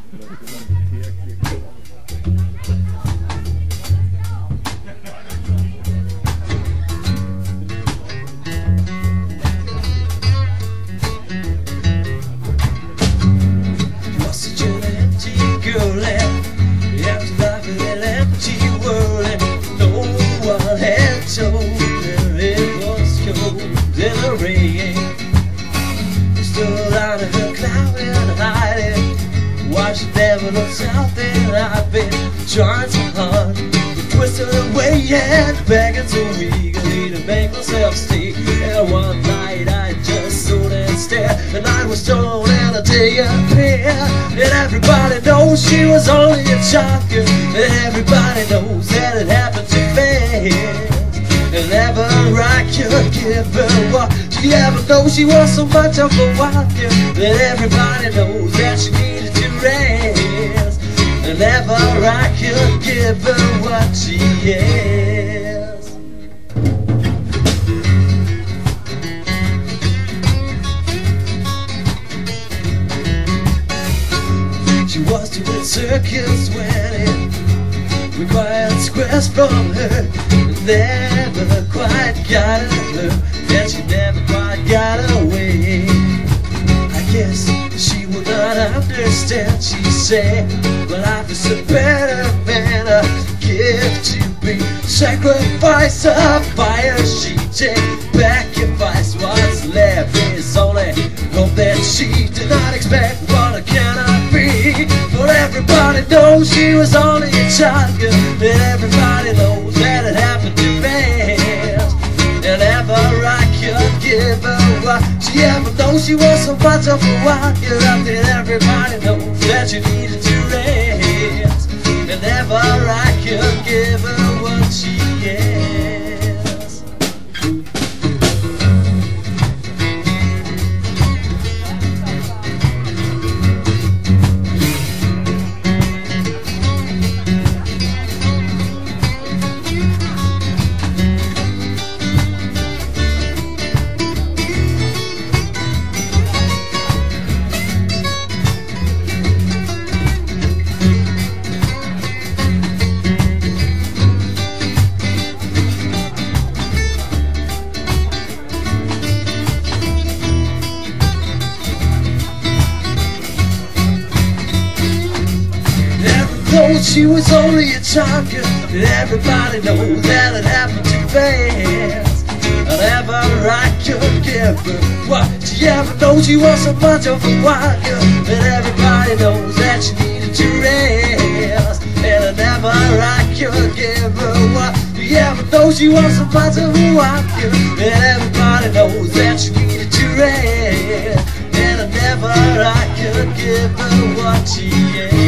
Girl, and after life in an empty world, and no one had told her it was cold in the rain. Stood out of her cloud and hiding, watched the devil of something I've been trying so hard to twist her away and begging so eagerly to make myself stay. And one night I just stood and stared, and I was told in a day appear. And everybody knows she was only a child girl, and everybody knows that it happened too fast. And never I could give her what she ever knows. She was so much of a wild girl that everybody knows that she needed to rest. And never I could give her what she has. She was doing circus when it required squares from her. Never quite got her, and she never quite got away. I guess she would not understand. She said, well, life is a better than a gift to be sacrificed of fire. She take back advice. What's left is only hope that she did not expect. What cannot be? For everybody knows she was only a child girl, and everybody knows that it happened too fast. And ever I could give her what she ever knows. She was so much of a wild girl out there. Everybody knows that she needed to rest. And ever I could give her what she has. She was only a child girl, and everybody knows that it happened too fast. And ever I could give her what she ever knows. She was so much of a wild girl, and everybody knows that she needed to rest. And never I could give her what she ever knows. She was so much of a wild girl, and everybody knows that she needed to rest. And never I could give her what she had.